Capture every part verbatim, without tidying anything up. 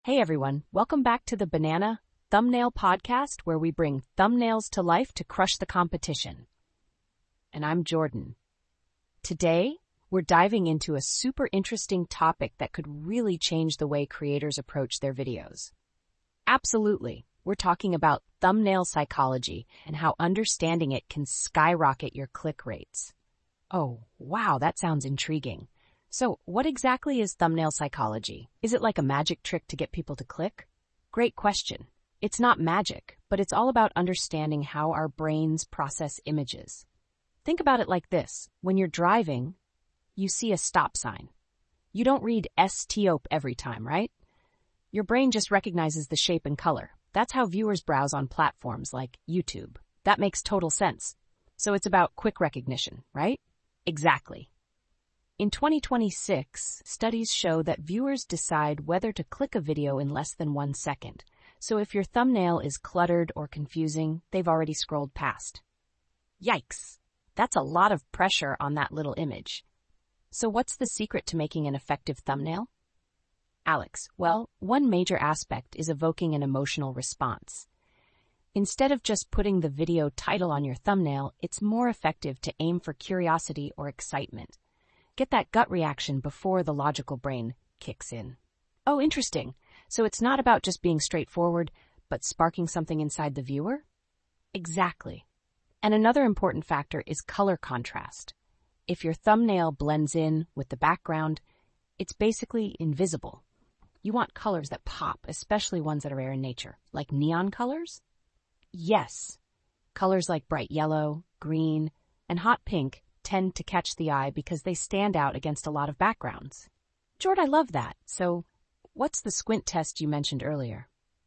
Hey everyone, welcome back to the Banana Thumbnail Podcast, where we bring thumbnails to life to crush the competition. And I'm Jordan. Today, we're diving into a super interesting topic that could really change the way creators approach their videos. Absolutely, we're talking about thumbnail psychology and how understanding it can skyrocket your click rates. Oh, wow, that sounds intriguing. So, what exactly is thumbnail psychology? Is it like a magic trick to get people to click? Great question. It's not magic, but it's all about understanding how our brains process images. Think about it like this. When you're driving, you see a stop sign. You don't read S-T-O-P every time, right? Your brain just recognizes the shape and color. That's how viewers browse on platforms like YouTube. That makes total sense. So it's about quick recognition, right? Exactly. In twenty twenty-six, studies show that viewers decide whether to click a video in less than one second. So if your thumbnail is cluttered or confusing, they've already scrolled past. Yikes! That's a lot of pressure on that little image. So what's the secret to making an effective thumbnail? Alex, well, one major aspect is evoking an emotional response. Instead of just putting the video title on your thumbnail, it's more effective to aim for curiosity or excitement. Get that gut reaction before the logical brain kicks in. Oh, interesting. So it's not about just being straightforward, but sparking something inside the viewer? Exactly. And another important factor is color contrast. If your thumbnail blends in with the background, it's basically invisible. You want colors that pop, especially ones that are rare in nature, like neon colors? Yes. Colors like bright yellow, green, and hot pink tend to catch the eye because they stand out against a lot of backgrounds. Jord, I love that. So, what's the squint test you mentioned earlier?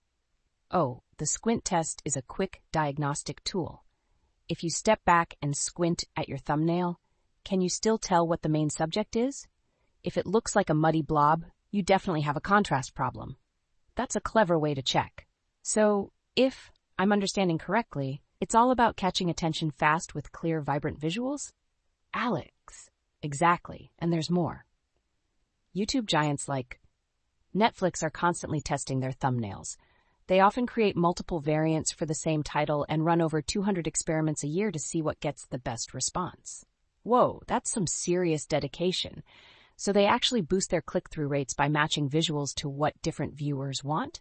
Oh, the squint test is a quick diagnostic tool. If you step back and squint at your thumbnail, can you still tell what the main subject is? If it looks like a muddy blob, you definitely have a contrast problem. That's a clever way to check. So, if I'm understanding correctly, it's all about catching attention fast with clear, vibrant visuals? Alex. Exactly. And there's more. YouTube giants like Netflix are constantly testing their thumbnails. They often create multiple variants for the same title and run over two hundred experiments a year to see what gets the best response. Whoa, that's some serious dedication. So they actually boost their click-through rates by matching visuals to what different viewers want?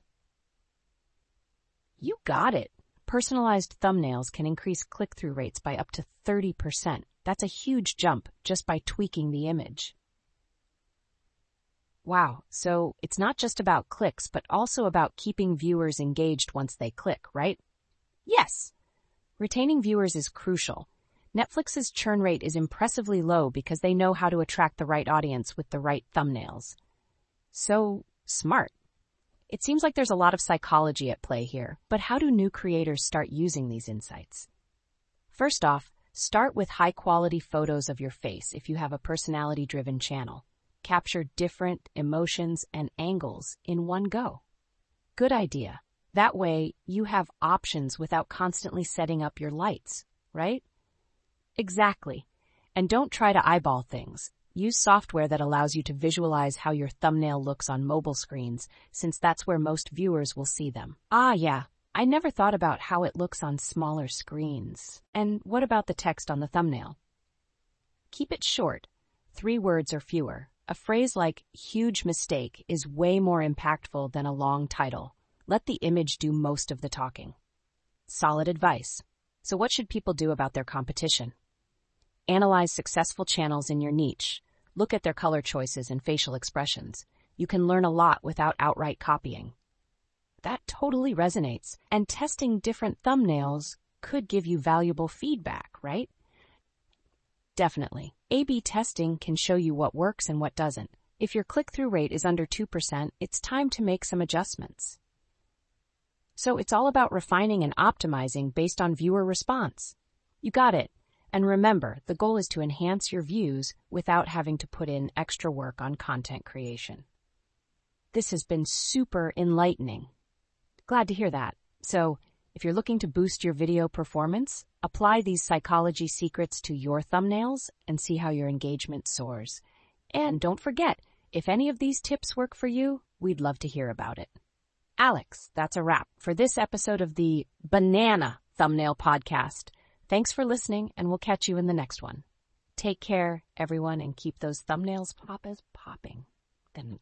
You got it. Personalized thumbnails can increase click-through rates by up to thirty percent. That's a huge jump just by tweaking the image. Wow, so it's not just about clicks, but also about keeping viewers engaged once they click, right? Yes. Retaining viewers is crucial. Netflix's churn rate is impressively low because they know how to attract the right audience with the right thumbnails. So, smart. It seems like there's a lot of psychology at play here, but how do new creators start using these insights? First off, start with high-quality photos of your face if you have a personality-driven channel. Capture different emotions and angles in one go. Good idea. That way, you have options without constantly setting up your lights, right? Exactly. And don't try to eyeball things. Use software that allows you to visualize how your thumbnail looks on mobile screens, since that's where most viewers will see them. Ah, yeah. I never thought about how it looks on smaller screens. And what about the text on the thumbnail? Keep it short, three words or fewer. A phrase like "huge mistake" is way more impactful than a long title. Let the image do most of the talking. Solid advice. So what should people do about their competition? Analyze successful channels in your niche. Look at their color choices and facial expressions. You can learn a lot without outright copying. That totally resonates, and testing different thumbnails could give you valuable feedback, right? Definitely. A B testing can show you what works and what doesn't. If your click-through rate is under two percent, it's time to make some adjustments. So it's all about refining and optimizing based on viewer response. You got it. And remember, the goal is to enhance your views without having to put in extra work on content creation. This has been super enlightening. Glad to hear that. So, if you're looking to boost your video performance, apply these psychology secrets to your thumbnails and see how your engagement soars. And don't forget, if any of these tips work for you, we'd love to hear about it. Alex, that's a wrap for this episode of the Banana Thumbnail Podcast. Thanks for listening, and we'll catch you in the next one. Take care, everyone, and keep those thumbnails pop as popping. Then